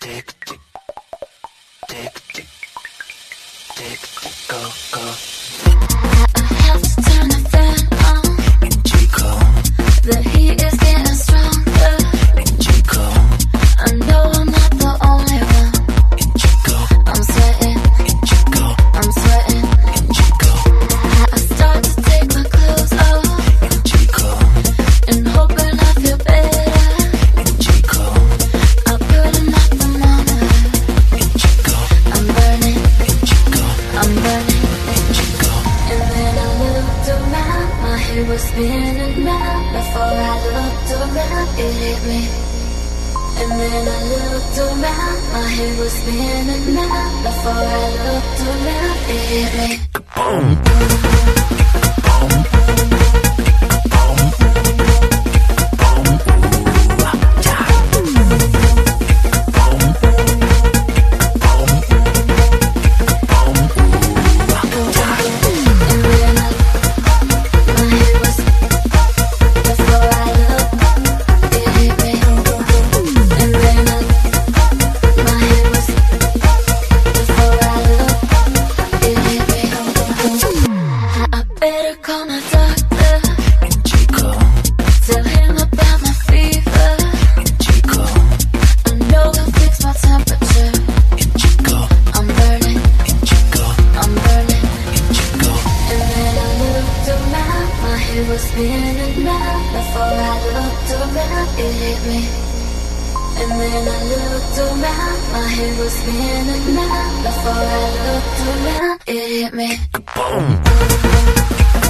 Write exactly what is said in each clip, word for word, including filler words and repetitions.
tick, tick, tick, tick, tick, tick, go, go. I have to turn the fan on. In Chico, The heat is getting stronger. in Chico, I know I'm not the only one. in Chico, I'm sweating, in Chico, I'm sweating. in Chico, I start to take my clothes off in Chico, and hoping I feel better. in Chico, I put on my thermometer. in Chico, I'm burning, in Chico, I'm burning. in Chico. And then I looked around, my head was spinning round. Before I looked around, it hit me. And then I looked around, my head was spinning round. Before I looked around, it hit me. Boom. And then I, my head was, before I looked, it hit me. And then I, my head was, before I looked, it hit me. I, I better call my doctor, In Chico, tell him about my fever. in Chico, I know he'll fix my temperature. in Chico, I'm burning, in Chico, I'm burning. in Chico. And then I looked around, my head was spinning round. Before I looked around, it hit me. And then I looked around, my head was spinning round. Before I looked around, it hit me. Boom.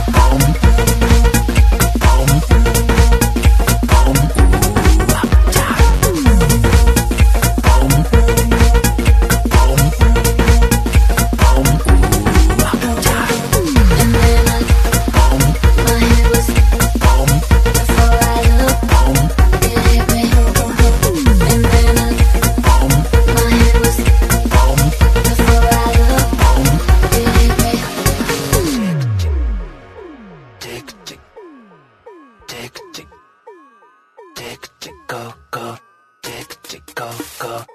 And then I, my head was, before I looked, it hit me. And then I, my head was, before I looked, it hit me. Tick, tick, tick, tick, tick, tick, go, go, tick, tick, go, go.